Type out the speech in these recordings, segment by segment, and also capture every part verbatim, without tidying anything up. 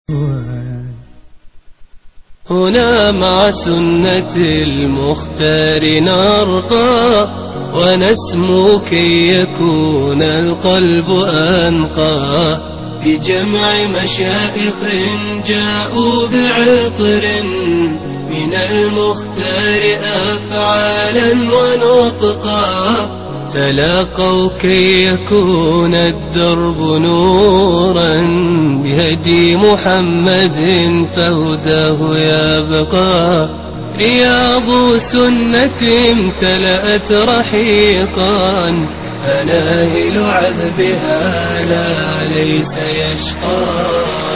هنا مع سنة المختار نرقى ونسمو كي يكون القلب أنقى بجمع مشائخ جاءوا بعطر من المختار أفعالا ونطقا تلاقوا كي يكون الدرب نورا بهدي محمد فهداه يبقى رياض سنة امتلأت رحيقا فناهل عذبها لا ليس يشقى.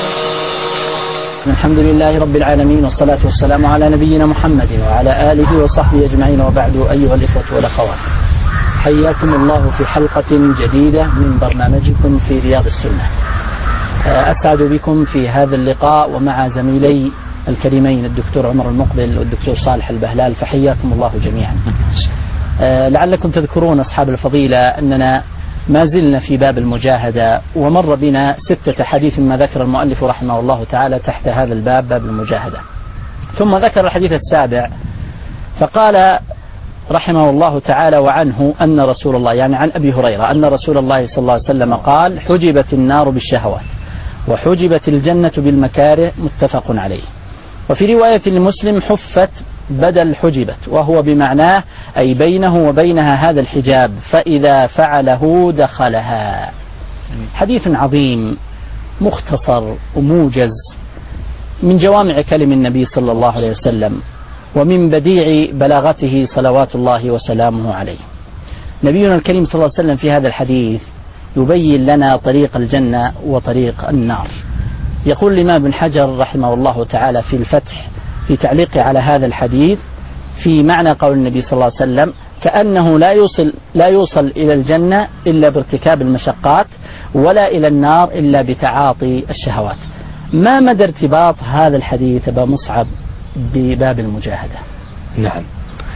الحمد لله رب العالمين والصلاة والسلام على نبينا محمد وعلى آله وصحبه أجمعين، وبعد. أيها الإخوة والأخوات، حياكم الله في حلقة جديدة من برنامجكم في رياض السنة. أسعد بكم في هذا اللقاء ومع زميلي الكريمين الدكتور عمر المقبل والدكتور صالح البهلال، فحياكم الله جميعا. لعلكم تذكرون أصحاب الفضيلة أننا ما زلنا في باب المجاهدة، ومر بنا ستة حديث ما ذكر المؤلف رحمه الله تعالى تحت هذا الباب، باب المجاهدة. ثم ذكر الحديث السابع فقال رحمه الله تعالى وعنه أن رسول الله، يعني عن أبي هريرة، أن رسول الله صلى الله عليه وسلم قال: حجبت النار بالشهوات وحجبت الجنة بالمكاره، متفق عليه. وفي رواية لمسلم: حفت بدل حجبت، وهو بمعناه أي بينه وبينها هذا الحجاب، فإذا فعله دخلها. حديث عظيم مختصر وموجز من جوامع كلم النبي صلى الله عليه وسلم ومن بديع بلاغته صلوات الله وسلامه عليه. نبينا الكريم صلى الله عليه وسلم في هذا الحديث يبين لنا طريق الجنة وطريق النار. يقول الإمام ابن حجر رحمه الله تعالى في الفتح في تعليقه على هذا الحديث في معنى قول النبي صلى الله عليه وسلم: كأنه لا يوصل لا يوصل إلى الجنة إلا بارتكاب المشقات، ولا إلى النار إلا بتعاطي الشهوات. ما مدى ارتباط هذا الحديث أبا مصعب بباب المجاهدة؟ نعم،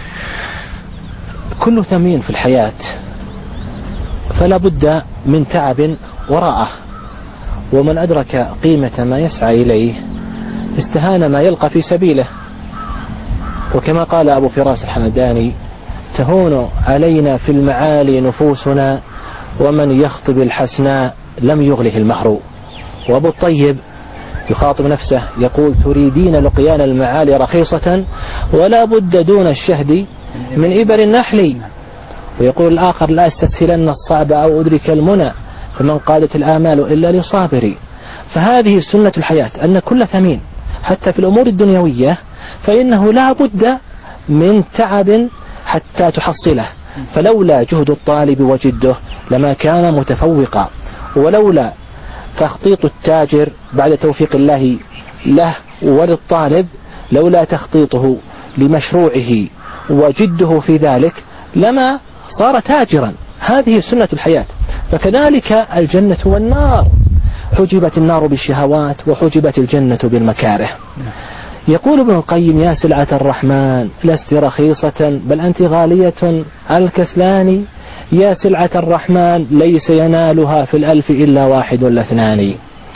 كل ثمين في الحياة فلا بد من تعب وراءه، ومن أدرك قيمة ما يسعى إليه استهان ما يلقى في سبيله. وكما قال أبو فراس الحمداني: تهون علينا في المعالي نفوسنا، ومن يخطب الحسناء لم يغله المهر. وأبو الطيب يخاطب نفسه يقول: تريدين لقيان المعالي رخيصة، ولا بد دون الشهد من إبر النحل. ويقول الآخر: لا استسهلن الصعب أو أدرك المنى، فمن قالت الآمال إلا لصابري. فهذه سنة الحياة، أن كل ثمين حتى في الأمور الدنيوية فإنه لا بد من تعب حتى تحصله، فلولا جهد الطالب وجده لما كان متفوقا، ولولا تخطيط التاجر بعد توفيق الله له وللطالب، لولا تخطيطه لمشروعه وجده في ذلك لما صار تاجرا. هذه سنة الحياة. فكذلك الجنة والنار، حجبت النار بالشهوات وحجبت الجنة بالمكاره. يقول ابن القيم: يا سلعة الرحمن لست رخيصة بل أنت غالية على الكسلان، يا سلعة الرحمن ليس ينالها في الألف إلا واحد ولا اثنان.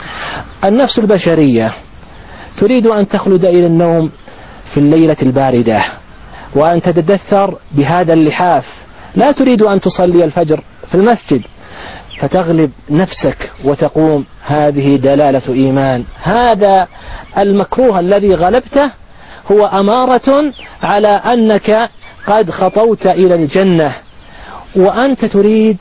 النفس البشرية تريد أن تخلد إلى النوم في الليلة الباردة، وأن تتدثر بهذا اللحاف، لا تريد أن تصلي الفجر في المسجد، فتغلب نفسك وتقوم. هذه دلالة إيمان. هذا المكروه الذي غلبته هو أمارة على أنك قد خطوت إلى الجنة. وأنت تريد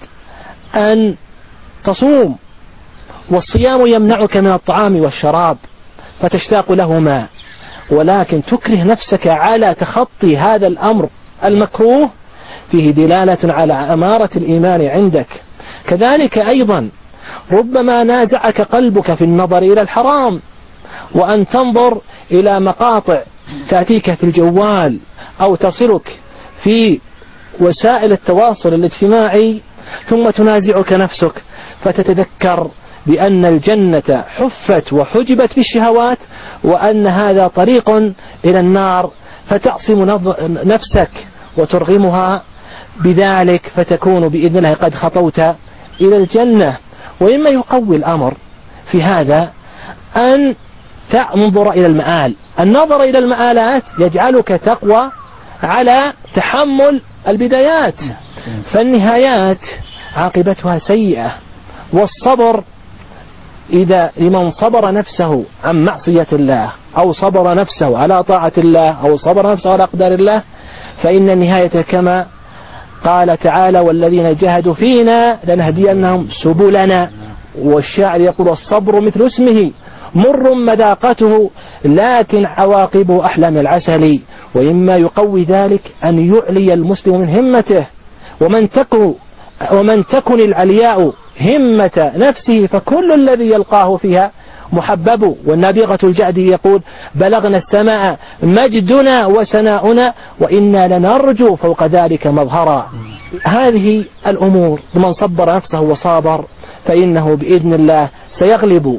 أن تصوم، والصيام يمنعك من الطعام والشراب فتشتاق لهما، ولكن تكره نفسك على تخطي هذا الأمر المكروه، فيه دلالة على أمارة الإيمان عندك. كذلك أيضا ربما نازعك قلبك في النظر إلى الحرام، وأن تنظر إلى مقاطع تأتيك في الجوال أو تصلك في وسائل التواصل الاجتماعي، ثم تنازعك نفسك فتتذكر بأن الجنة حفت وحجبت بالشهوات، وأن هذا طريق إلى النار، فتعصم نفسك وترغمها بذلك، فتكون بإذن الله قد خطوت إلى الجنة. وإما يقوي الأمر في هذا أن تنظر إلى المآل. النظر إلى المآلات يجعلك تقوى على تحمل البدايات، فالنهايات عاقبتها سيئة. والصبر إذا لمن صبر نفسه عن معصية الله أو صبر نفسه على طاعة الله أو صبر نفسه على أقدار الله فإن النهاية كما قال تعالى والذين جاهدوا فينا لنهدينهم سبلنا. والشاعر يقول الصبر مثل اسمه مر مذاقته لكن عواقبه أحلى من العسل. وإما يقوي ذلك أن يعلي المسلم من همته، ومن تكن ومن تكن العلياء همة نفسه فكل الذي يلقاه فيها محبب. والنابغة الجعدي يقول بلغنا السماء مجدنا وسناؤنا وإنا لنرجو فوق ذلك مظهرا. هذه الأمور لمن صبر نفسه وصابر فإنه بإذن الله سيغلب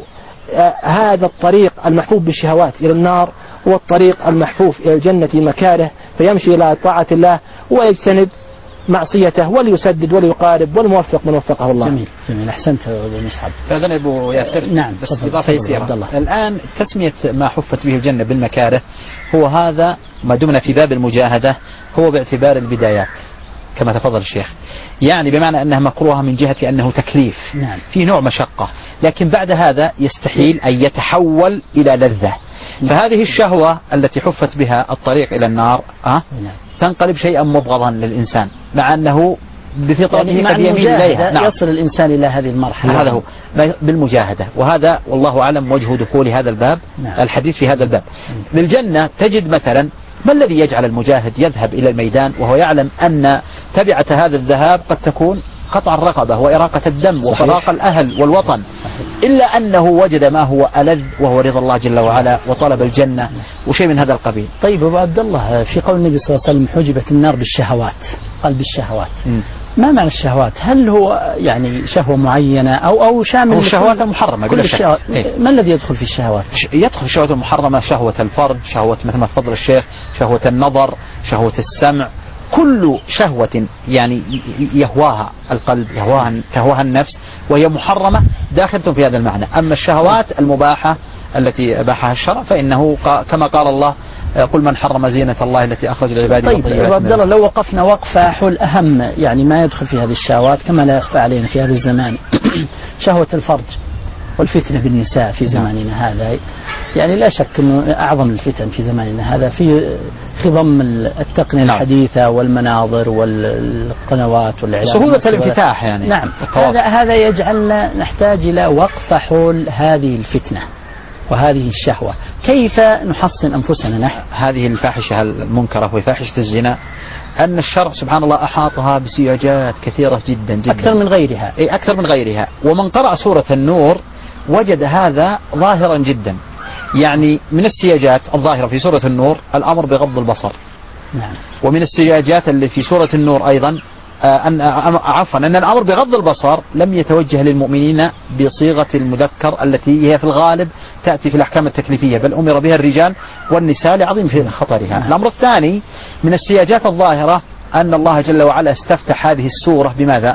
هذا الطريق المحفوف بالشهوات إلى النار والطريق المحفوف إلى الجنة مكاره، فيمشي إلى طاعة الله ويجتنب معصيته وليسدد وليقارب والموفق من وفقه الله. جميل جميل أحسنت أبو مصعب. فأذن أبو ياسر نعم بس إضافة يسيرة. الآن تسمية ما حفت به الجنة بالمكاره هو هذا ما دمنا في باب المجاهدة هو باعتبار البدايات كما تفضل الشيخ، يعني بمعنى أنها مكروهة من جهة أنه تكليف نعم. في نوع مشقة، لكن بعد هذا يستحيل أن يتحول إلى لذة. فهذه الشهوة التي حفت بها الطريق إلى النار أه؟ تنقلب شيئا مبغضا للإنسان مع أنه بفطرته يعني قد يميل إليها. نعم. يصل الإنسان إلى هذه المرحلة. هذا هو بالمجاهدة، وهذا والله أعلم وجه دخول هذا الباب نعم. الحديث في هذا الباب. للجنة تجد مثلا ما الذي يجعل المجاهد يذهب إلى الميدان وهو يعلم أن تبعة هذا الذهاب قد تكون قطع الرقبة وإراقة الدم وفراق الأهل والوطن، إلا أنه وجد ما هو ألذ وهو رضا الله جل وعلا وطلب الجنة وشيء من هذا القبيل. طيب أبو عبد الله، في قول النبي صلى الله عليه وسلم حجبت النار بالشهوات، قال بالشهوات، م. ما معنى الشهوات؟ هل هو يعني شهوة معينة أو أو شامل الشهوات المحرمة بلا شك؟ إيه؟ ما الذي يدخل في الشهوات؟ يدخل في الشهوات المحرمة شهوة الفرج، شهوة مثل ما تفضل الشيخ، شهوة النظر، شهوة السمع، كل شهوة يعني يهواها القلب يهواها تهواها النفس وهي محرمة داخلة في هذا المعنى. أما الشهوات المباحة التي أباحها الشرع فإنه كما قال الله قل من حرم زينة الله التي أخرج لعباده. طيب أبو عبد الله، لو وقفنا وقفة حول أهم يعني ما يدخل في هذه الشهوات كما لا يخفى علينا في هذا الزمان شهوة الفرج والفتنة بالنساء في زماننا هذا، يعني لا شك أنه أعظم الفتن في زماننا هذا في خضم التقنية نعم. الحديثة والمناظر والقنوات والإعلام سهولة الانفتاح يعني نعم. هذا هذا يجعلنا نحتاج إلى وقفة حول هذه الفتنة وهذه الشهوة، كيف نحصن أنفسنا نحن هذه الفاحشة المنكرة وهي فاحشة الزنا، أن الشرع سبحان الله أحاطها بسياجات كثيرة جدا جدا أكثر من غيرها أي أكثر من غيرها. ومن قرأ سورة النور وجد هذا ظاهرا جدا، يعني من السياجات الظاهرة في سورة النور الأمر بغض البصر نعم. ومن السياجات اللي في سورة النور أيضا أن عفوا أن الأمر بغض البصر لم يتوجه للمؤمنين بصيغة المذكر التي هي في الغالب تأتي في الأحكام التكليفية، بل أمر بها الرجال والنساء لعظيم في خطرها. نعم. الأمر الثاني من السياجات الظاهرة أن الله جل وعلا استفتح هذه السورة بماذا؟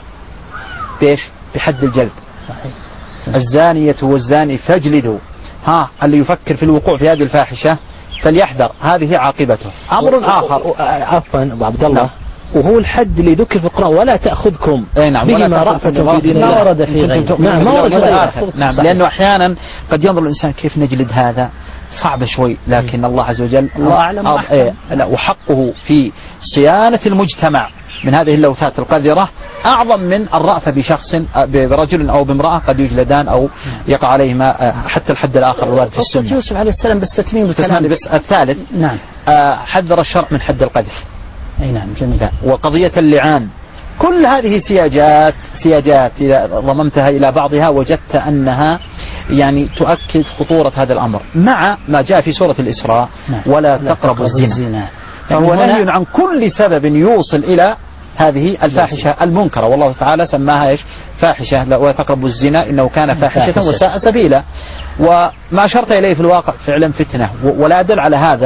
بإيش؟ بحد الجلد. صحيح. الزانية والزاني فاجلدوا، ها اللي يفكر في الوقوع في هذه الفاحشة فليحذر هذه عاقبته. أمر آخر عفوا أبو عبد الله، وهو الحد اللي ذكر في القرآن ولا تأخذكم نعم بهما رأفة في دين الله. ما ورد في غيره. نعم ما ورد في الآخر. نعم لأنه أحيانا قد ينظر الإنسان كيف نجلد هذا صعب شوي، لكن الله عز وجل الله أعلم إيه وحقه في صيانة المجتمع من هذه اللوثات القذرة أعظم من الرأفة بشخص برجل أو بامرأة قد يجلدان أو يقع عليهما حتى الحد الآخر الوارد في السنة. يوسف عليه السلام بس تتميم الكلام بس الثالث نعم حذر الشرع من حد القذف. أي نعم جميل. وقضية اللعان، كل هذه سياجات سياجات إذا ضممتها إلى بعضها وجدت أنها يعني تؤكد خطورة هذا الأمر مع ما جاء في سورة الإسراء نعم. ولا تقربوا الزنا, الزنا. فهو نهي عن كل سبب يوصل إلى هذه الفاحشة المنكرة، والله تعالى سماها إيش؟ فاحشة. ولا تقربوا الزنا إنه كان فاحشة, فاحشة وساء سبيلا. وما أشرت إليه في الواقع فعلا فتنة، ولا أدل على هذا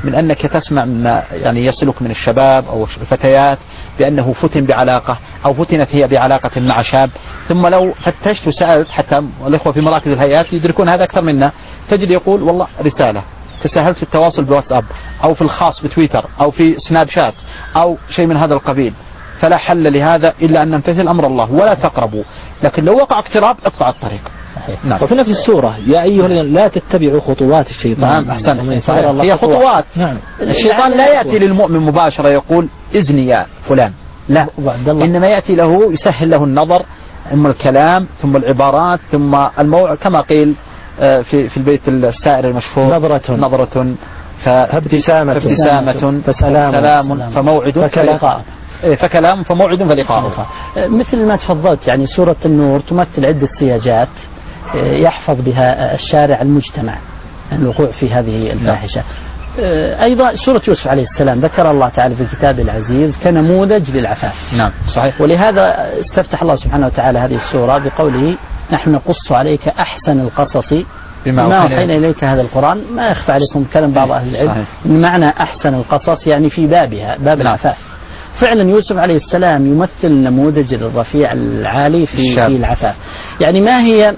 من أنك تسمع ما يعني يصلك من الشباب أو الفتيات بأنه فتن بعلاقة أو فتنت هي بعلاقة مع شاب، ثم لو فتشت وسألت حتى الإخوة في مراكز الهيئات يدركون هذا أكثر منا، تجد يقول والله رسالة، تساهلت في التواصل بواتساب أو في الخاص بتويتر أو في سناب شات أو شيء من هذا القبيل، فلا حل لهذا إلا أن نمتثل أمر الله ولا تقربوا، لكن لو وقع اقتراب اقطع الطريق. صحيح. نعم. وفي نفس السورة يا أيها الذين لا تتبعوا خطوات الشيطان. نعم أحسن. هي خطوات. نعم. الشيطان لا يأتي للمؤمن مباشرة يقول إذني يا فلان، لا، إنما يأتي له يسهل له النظر، ثم الكلام، ثم العبارات، ثم الموعظة، كما قيل في في البيت السائر المشهور نظرة نظرة فابتسامة فابتسامة فسلام, فسلام فموعد فلقاء فكلام فموعد فلقاء. مثل ما تفضلت يعني سورة النور تمثل عدة سياجات يحفظ بها الشارع المجتمع الوقوع في هذه الفاحشة. أيضا سورة يوسف عليه السلام ذكر الله تعالى في كتابه العزيز كنموذج للعفاف. نعم صحيح. ولهذا استفتح الله سبحانه وتعالى هذه السورة بقوله نحن نقص عليك أحسن القصص بما أوحينا إليك هذا القرآن. ما يخفى عليكم كلام بعض أهل العلم من معنى أحسن القصص يعني في بابها باب العفاف. فعلا يوسف عليه السلام يمثل نموذج الرفيع العالي في, في العفاف. يعني ما هي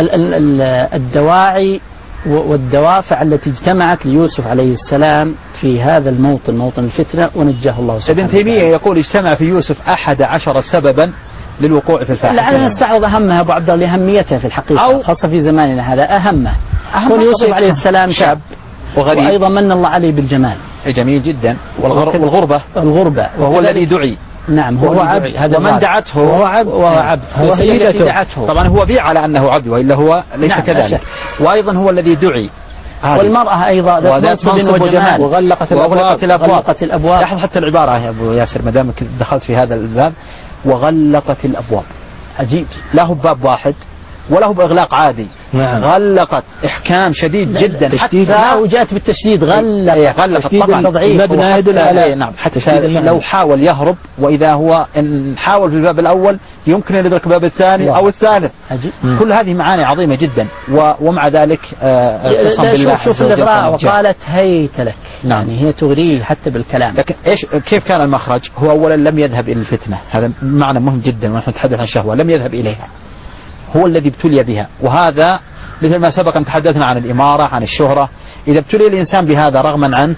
الدواعي والدوافع التي اجتمعت ليوسف عليه السلام في هذا الموطن موطن الفتنة ونجاه الله سبحانه ابن تيمية يقول اجتمع في يوسف أحد عشر سببا للوقوع في الفاحشة. لعلنا نستعرض أهمها أبو عبد الله لأهميتها في الحقيقة أو خاصة في زماننا هذا. أهمه كون يوسف عليه السلام شاب وغريب وأيضا من الله عليه بالجمال. جميل جدا. والغربة الغربة وهو الذي دعي. نعم هو عبد. هذا ومن دعته وهو عبد وهو عبد هو سيدته. طبعا هو بيع على أنه عبد وإلا هو ليس نعم كذلك. وأيضا هو الذي دعي. والمرأة أيضا ذات منصب وجمال وغلقت الأبواب. وغلقت الأبواب. لاحظ حتى العبارة يا أبو ياسر ما دام دخلت في هذا الباب وغلقت الأبواب. عجيب. لا هو باب واحد ولا هو بإغلاق عادي. نعم. غلقت إحكام شديد جدا حتى وجاءت بالتشديد غلقت غلقت طبعا المبنى يدل عليه. نعم حتى لو حاول يهرب وإذا هو إن حاول في الباب الأول يمكن أن يدرك الباب الثاني أو الثالث. عجيب. كل هذه معاني عظيمة جدا ومع ذلك اتصم بالله شوف الإغراء وقالت هيت لك. نعم. يعني هي تغريه حتى بالكلام. لكن إيش كيف كان المخرج؟ هو أولا لم يذهب إلى الفتنة، هذا معنى مهم جدا ونحن نتحدث عن الشهوة، لم يذهب إليها، هو الذي ابتلي بها. وهذا مثل ما سبق أن تحدثنا عن الإمارة عن الشهرة، إذا ابتلي الإنسان بهذا رغما عنه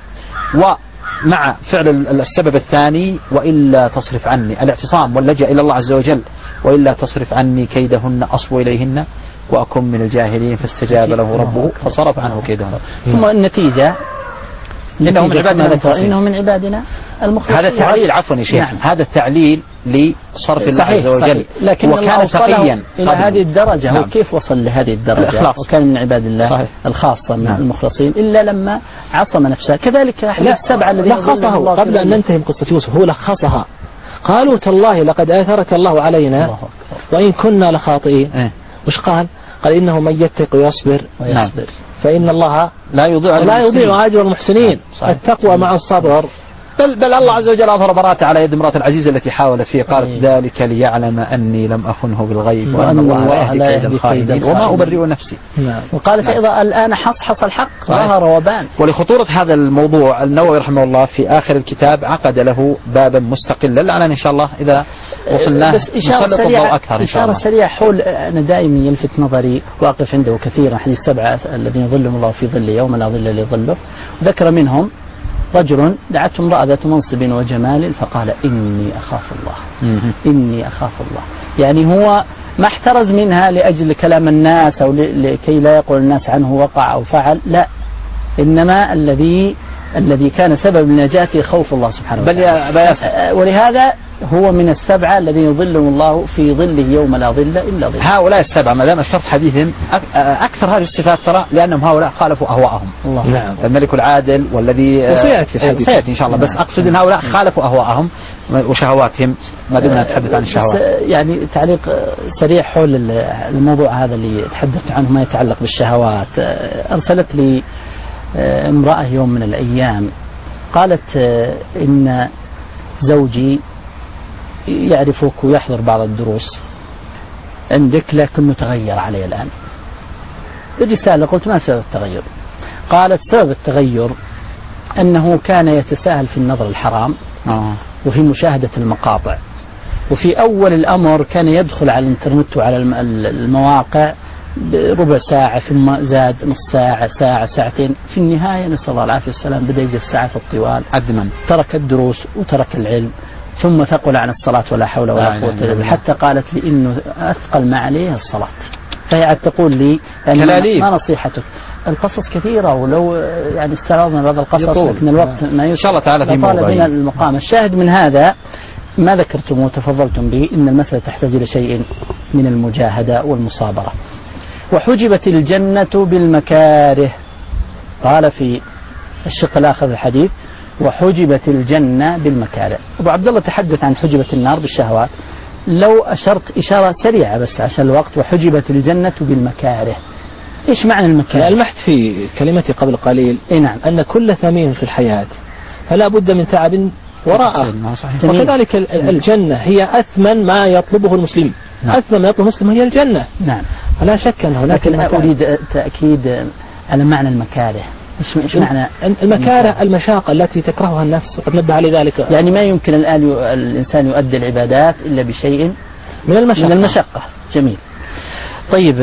ومع فعل السبب الثاني وإلا تصرف عني الاعتصام واللجأ إلى الله عز وجل وإلا تصرف عني كيدهن أصب إليهن وأكن من الجاهلين فاستجاب له ربه فصرف عنه كيدهن. ثم النتيجة إنه من عبادنا المخلصين. إنه من عبادنا المخلصين. هذا تعليل عفوا يا شيخ. نعم. هذا تعليل لصرف الله عز وجل. لكن وكان تقيا إلى هذه الدرجة. نعم. هو كيف وصل لهذه الدرجة الإخلاص. وكان من عباد الله صحيح. الخاصة من نعم. المخلصين إلا لما عصم نفسه. كذلك السبعة الذين لخصه قبل أن ننتهي من قصة يوسف هو لخصها قالوا تالله لقد آثرك الله علينا الله وإن كنا لخاطئين. إيه؟ وش قال؟ قال إنه من يتق ويصبر ويصبر فإن الله لا يضيع لا يضيع أجر المحسنين. التقوى مع الصبر. بل, بل الله عز وجل أظهر براءته على يد امرأة العزيز التي حاولت فيه قالت أيه. ذلك ليعلم أني لم أخنه بالغيب وأن الله لا يهدي الخائنين وما أبرئ نفسي. نعم. وقالت نعم. أيضا الآن حصحص الحق ظهر وبان. ولخطورة هذا الموضوع النووي رحمه الله في آخر الكتاب عقد له بابا مستقلا لعلنا إن شاء الله إذا وصلناه نسلط الضوء أكثر إن شاء الله. إشارة سريعة حول أنا دائما يلفت نظري واقف عنده كثيرا حديث السبعة الذين يظلهم الله في ظله يوم لا ظل إلا ظله. ذكر منهم رجل دعته امرأة ذات منصب وجمال فقال إني أخاف الله. إني أخاف الله. يعني هو ما احترز منها لأجل كلام الناس أو لكي لا يقول الناس عنه وقع أو فعل، لا، إنما الذي الذي كان سبب لنجاته خوف الله سبحانه وتعالى. بل ولهذا هو من السبعة الذين يظلهم الله في ظله يوم لا ظل إلا ظل. هؤلاء السبعة ما دام أشرت حديثهم أكثر هذه الصفات ترى لأنهم هؤلاء خالفوا أهواءهم. نعم. الملك العادل والذي سيأتي سيأتي إن شاء الله. نعم. بس أقصد أن هؤلاء خالفوا أهواءهم وشهواتهم ما دمنا نتحدث عن الشهوات. يعني تعليق سريع حول الموضوع هذا اللي تحدثت عنه ما يتعلق بالشهوات. أرسلت لي امرأة يوم من الأيام قالت إن زوجي يعرفك ويحضر بعض الدروس عندك لكنه تغير علي الآن. الرسالة قلت ما سبب التغير؟ قالت سبب التغير أنه كان يتساهل في النظر الحرام آه. وفي مشاهدة المقاطع، وفي أول الأمر كان يدخل على الإنترنت وعلى المواقع ربع ساعة ثم زاد نص ساعة ساعة ساعتين، في النهاية نسأل الله العافية والسلام بدأ يجي الساعات الطوال أدمن، ترك الدروس وترك العلم ثم ثقل عن الصلاة ولا حول ولا قوة إلا بالله، حتى قالت لي إنه أثقل ما عليه الصلاة. فهي عاد تقول لي ما نصيحتك؟ القصص كثيرة ولو يعني استعرضنا بعض القصص لكن الوقت ما يسر. إن شاء الله تعالى في موضوع المقام. الشاهد من هذا ما ذكرتم وتفضلتم به إن المسألة تحتاج إلى شيء من المجاهدة والمصابرة. وحجبت الجنة بالمكاره، قال في الشق الآخر الحديث وحجبت الجنة بالمكاره. أبو عبد الله تحدث عن حجبت النار بالشهوات، لو أشرت إشارة سريعة بس عشان الوقت. وحجبت الجنة بالمكاره، إيش معنى المكاره؟ ألمحت في كلمتي قبل قليل إيه نعم. أن كل ثمين في الحياة فلا بد من تعب وراءه، وكذلك الجنة هي أثمن ما يطلبه المسلم. نعم. أثمن ما يطلبه المسلم هي الجنة. نعم. فلا شك أن هناك. لكن أريد تأكيد على معنى المكاره. إيش إيش معنى المكاره؟ المشاقة التي تكرهها النفس، وقد نبه على ذلك. يعني ما يمكن الآن الإنسان يؤدي العبادات إلا بشيء من المشقة. من المشقة. جميل. طيب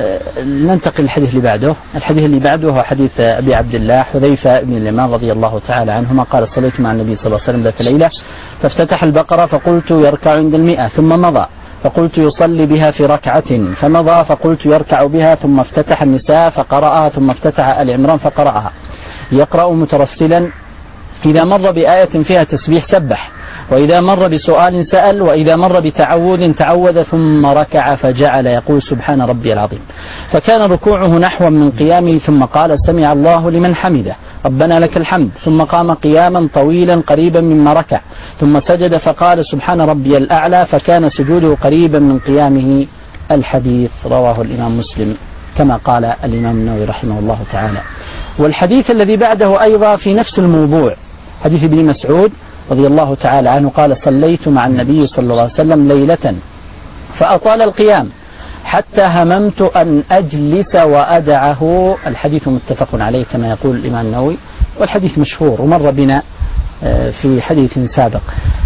ننتقل للحديث اللي بعده. الحديث اللي بعده هو حديث أبي عبد الله حذيفة بن اليمان رضي الله تعالى عنهما قال صليت مع النبي صلى الله عليه وسلم ذات ليلة فافتتح البقرة فقلت يركع عند المئة ثم مضى فقلت يصلي بها في ركعة فمضى فقلت يركع بها ثم افتتح النساء فقرأها ثم افتتح آل عمران فقرأها يقرأ مترسلا إذا مر بآية فيها تسبيح سبح وإذا مر بسؤال سأل وإذا مر بتعوذ تعوذ ثم ركع فجعل يقول سبحان ربي العظيم فكان ركوعه نحو من قيامه ثم قال سمع الله لمن حمده ربنا لك الحمد ثم قام قياما طويلا قريبا مما ركع ثم سجد فقال سبحان ربي الأعلى فكان سجوده قريبا من قيامه. الحديث رواه الإمام مسلم كما قال الإمام النووي رحمه الله تعالى. والحديث الذي بعده أيضا في نفس الموضوع حديث ابن مسعود رضي الله تعالى عنه قال صليت مع النبي صلى الله عليه وسلم ليلة فأطال القيام حتى هممت أن أجلس وأدعه. الحديث متفق عليه كما يقول الإمام النووي والحديث مشهور ومر بنا في حديث سابق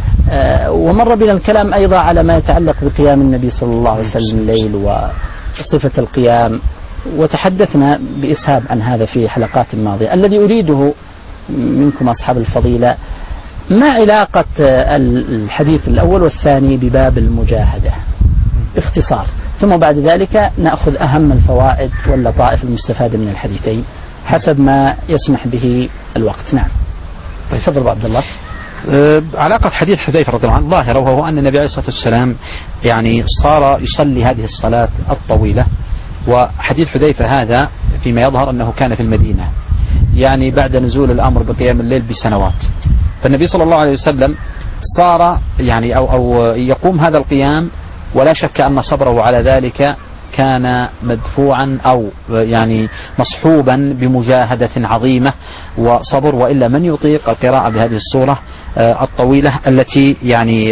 ومر بنا الكلام أيضا على ما يتعلق بقيام النبي صلى الله عليه وسلم الليل وصفة القيام وتحدثنا بإسهاب عن هذا في حلقات ماضية. الذي أريده منكم أصحاب الفضيلة ما علاقة الحديث الأول والثاني بباب المجاهدة باختصار ثم بعد ذلك نأخذ أهم الفوائد واللطائف المستفادة من الحديثين حسب ما يسمح به الوقت. نعم. طيب تفضل عبد الله. أه علاقة حديث حذيفة رضي الله عنه ظاهرة وهو أن النبي عليه الصلاة والسلام يعني صار يصلي هذه الصلاة الطويلة وحديث حذيفة هذا فيما يظهر أنه كان في المدينة يعني بعد نزول الأمر بقيام الليل بسنوات فالنبي صلى الله عليه وسلم صار يعني أو, أو يقوم هذا القيام ولا شك أن صبره على ذلك كان مدفوعا أو يعني مصحوبا بمجاهدة عظيمة وصبر وإلا من يطيق القراءة بهذه الصورة الطويلة التي يعني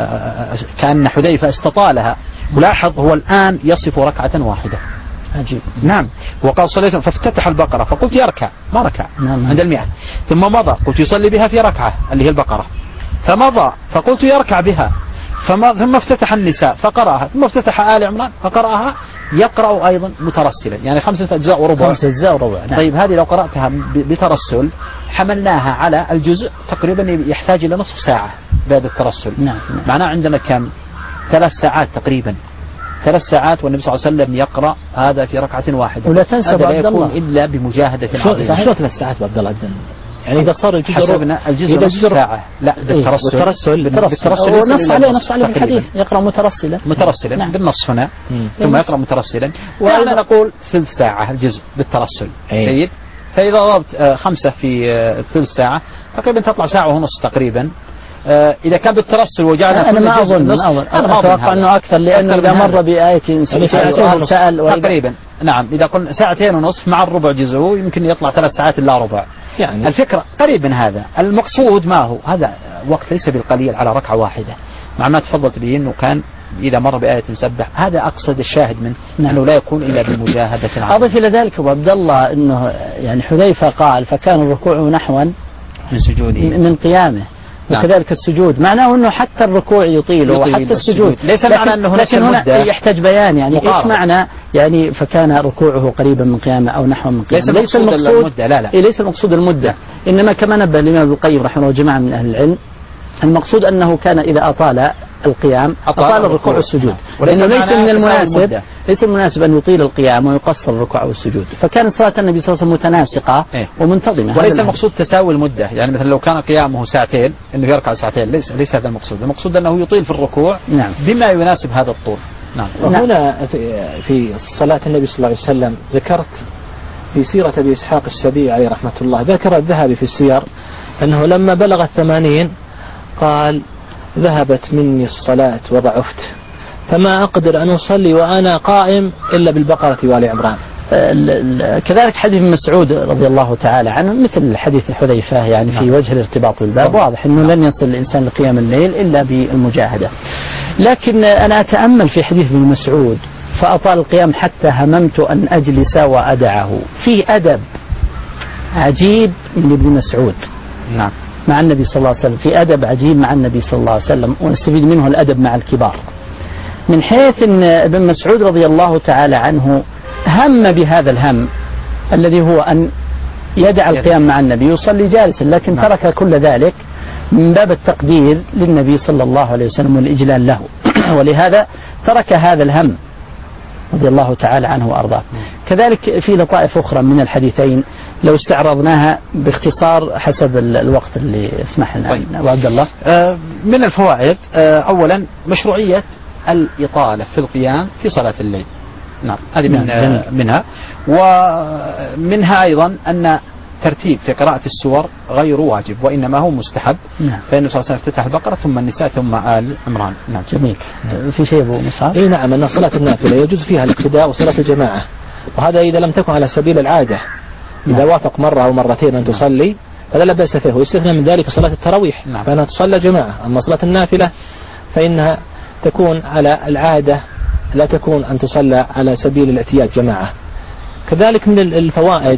كأن حذيفة استطالها. ولاحظ هو الآن يصف ركعة واحدة. عجيب. نعم. وقال صليت فافتتح البقرة فقلت يركع ما ركع نعم. عند المئة ثم مضى قلت يصلي بها في ركعة اللي هي البقرة فمضى فقلت يركع بها ثم افتتح النساء فقرأها ثم افتتح آل عمران فقرأها يقرأ أيضا مترسلا يعني خمسة أجزاء وربع. خمسة أجزاء وربع. نعم. طيب هذه لو قرأتها بترسل حملناها على الجزء تقريبا يحتاج إلى نصف ساعة بعد الترسل. نعم. نعم. معناه عندنا كم ثلاث ساعات تقريبا ثلاث ساعات والنبي صلى الله عليه وسلم يقرأ هذا في ركعة واحدة. ولا تنسى هذا لا عبد يكون الله إلا بمجاهدة عظيمة. شو ثلاث ساعات عبد الله يعني إذا صار الجزء حسبنا الجزء نصف ساعة لا بالترسل بالترسل بالترسل ونص عليه نص عليه الحديث يقرأ مترسلا مترسلا نعم. بالنص هنا ثم يقرأ مترسلا وأنا نقول ثلث ساعة الجزء بالترسل. جيد. فإذا ضربت خمسة في ثلث ساعة تقريبا تطلع ساعة ونص تقريبا. إذا كان بالترسل وجعلنا أنا ما أظن أنا أتوقع أنه أكثر لأنه إذا مر بآية سؤال سأل تقريبا. نعم. إذا قلنا ساعتين ونصف مع الربع جزء يمكن يطلع ثلاث ساعات إلا ربع يعني الفكرة قريب من هذا. المقصود ما هو هذا وقت ليس بالقليل على ركعة واحدة مع ما تفضلت به أنه كان إذا مر بآية سبح هذا أقصد الشاهد منه. نعم. أنه لا يكون إلا بمجاهدة. أضف إلى ذلك أبو عبد الله أنه يعني حذيفة قال فكان الركوع نحوا من سجوده من قيامه. نعم. وكذلك السجود معناه أنه حتى الركوع يطيله يطيل وحتى السجود، السجود. ليس معنى أنه لكن هنا يحتاج بيان يعني مقارنة. إيش معنى يعني فكان ركوعه قريبا من قيامه أو نحو من قيامه. ليس, ليس المقصود المدة. لا لا إيه ليس المقصود المدة. لا. إنما كما نبه الإمام ابن القيم رحمه الله وجماعة من أهل العلم المقصود أنه كان إذا أطال القيام أطال, أطال الركوع والسجود، لأنه ليس من المناسب ليس المناسب أن يطيل القيام ويقصر الركوع والسجود، فكان صلاة النبي صلى الله عليه وسلم متناسقة إيه؟ ومنتظمة. وليس المقصود تساوي المدة، يعني مثلا لو كان قيامه ساعتين إنه يركع ساعتين، ليس ليس هذا المقصود. المقصود أنه يطيل في الركوع نعم. بما يناسب هذا الطول. نعم. وهنا في, في صلاة النبي صلى الله عليه وسلم ذكرت في سيرة أبي إسحاق السبيعي عليه رحمة الله، ذكر الذهبي في السير أنه لما بلغ الثمانين قال ذهبت مني الصلاة وضعفت فما أقدر أن أصلي وأنا قائم إلا بالبقرة وآل عمران. كذلك حديث ابن مسعود رضي الله تعالى عنه مثل حديث حذيفة يعني في وجه الارتباط بالباب واضح أنه لن يصل الإنسان لقيام الليل إلا بالمجاهدة. لكن أنا أتأمل في حديث ابن مسعود فأطال القيام حتى هممت أن أجلس وأدعه، في أدب عجيب من ابن مسعود نعم مع النبي صلى الله عليه وسلم، في أدب عجيب مع النبي صلى الله عليه وسلم، ونستفيد منه الأدب مع الكبار، من حيث أن ابن مسعود رضي الله تعالى عنه هم بهذا الهم الذي هو أن يدع القيام مع النبي يصلي جالسا، لكن نعم. ترك كل ذلك من باب التقدير للنبي صلى الله عليه وسلم والإجلال له ولهذا ترك هذا الهم رضي الله تعالى عنه وأرضاه. كذلك في لطائف أخرى من الحديثين لو استعرضناها باختصار حسب الوقت اللي يسمح لنا. طيب. أبو عبد الله آه من الفوائد آه أولا مشروعية الإطالة في القيام في صلاة الليل. نعم هذه من آه منها. ومنها أيضا أن ترتيب في قراءة السور غير واجب وإنما هو مستحب. نعم. فإنه صلى الله عليه وسلم افتتح البقرة ثم النساء ثم آل عمران. نعم جميل. نعم. في شيء أبو مصعب؟ إيه نعم أن صلاة النافلة يجوز فيها الاقتداء وصلاة الجماعة، وهذا إذا لم تكن على سبيل العادة. إذا نعم. وافق مرة أو مرتين أن تصلي فلا لا بأس فيه، ويستثنى من ذلك صلاة التراويح نعم. فإنها تصلى جماعة. أما صلاة النافلة فإنها تكون على العادة لا تكون أن تصلى على سبيل الاعتياد جماعة. كذلك من الفوائد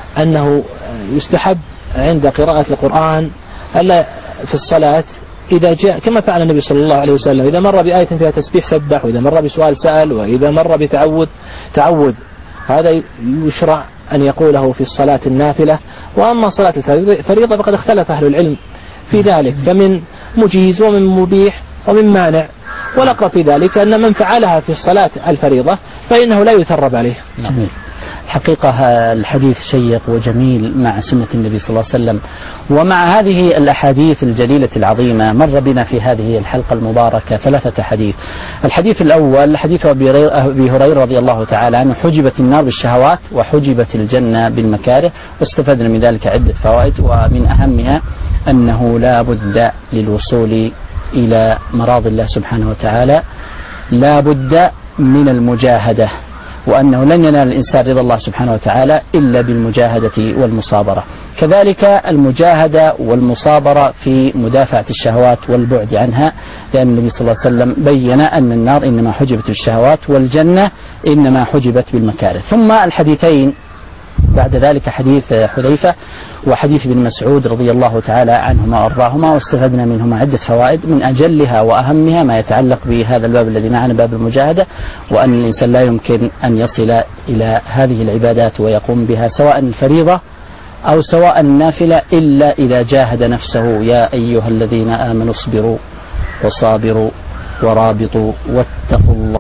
أنه يستحب عند قراءة القرآن ألا في الصلاة إذا جاء كما فعل النبي صلى الله عليه وسلم إذا مر بآية فيها تسبيح سبح، وإذا مر بسؤال سأل، وإذا مر بتعوذ تعوذ، هذا يشرع أن يقوله في الصلاة النافلة. وأما صلاة الفريضة فقد اختلف أهل العلم في ذلك، فمن مجيز ومن مبيح ومن مانع، والأقرب في ذلك أن من فعلها في الصلاة الفريضة فإنه لا يثرب عليه. جميل. حقيقة الحديث شيق وجميل مع سنة النبي صلى الله عليه وسلم ومع هذه الأحاديث الجليلة العظيمة. مر بنا في هذه الحلقة المباركة ثلاثة حديث. الحديث الأول حديث أبي هريرة رضي الله تعالى عنه حجبت النار بالشهوات وحجبت الجنة بالمكاره، واستفدنا من ذلك عدة فوائد، ومن أهمها أنه لا بد للوصول إلى مراض الله سبحانه وتعالى لا بد من المجاهدة، وأنه لن ينال الإنسان رضا الله سبحانه وتعالى إلا بالمجاهدة والمصابرة. كذلك المجاهدة والمصابرة في مدافعة الشهوات والبعد عنها، لأن النبي صلى الله عليه وسلم بين أن النار إنما حجبت بالشهوات والجنة إنما حجبت بالمكاره. ثم الحديثين بعد ذلك حديث حذيفة وحديث ابن مسعود رضي الله تعالى عنهما وأرضاهما، واستفدنا منهما عدة فوائد، من أجلها وأهمها ما يتعلق بهذا الباب الذي معنا باب المجاهدة، وأن الإنسان لا يمكن أن يصل إلى هذه العبادات ويقوم بها سواء الفريضة أو سواء النافلة إلا إذا جاهد نفسه. يا أيها الذين آمنوا اصبروا وصابروا ورابطوا واتقوا الله.